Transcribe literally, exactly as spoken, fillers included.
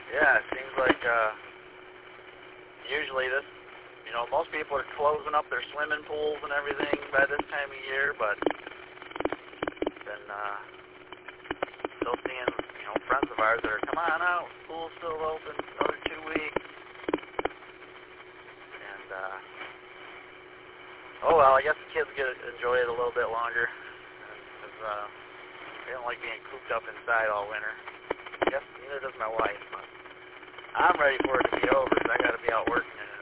Yeah, it seems like uh, usually this, you know, most people are closing up their swimming pools and everything by this time of year, but then uh, still seeing, you know, friends of ours that are, come on out, pool's still open, another two weeks. And, uh, oh well, I guess the kids get to enjoy it a little bit longer, because uh, they don't like being cooped up inside all winter. I guess neither does my wife, but I'm ready for it to be over, because I got to be out working in it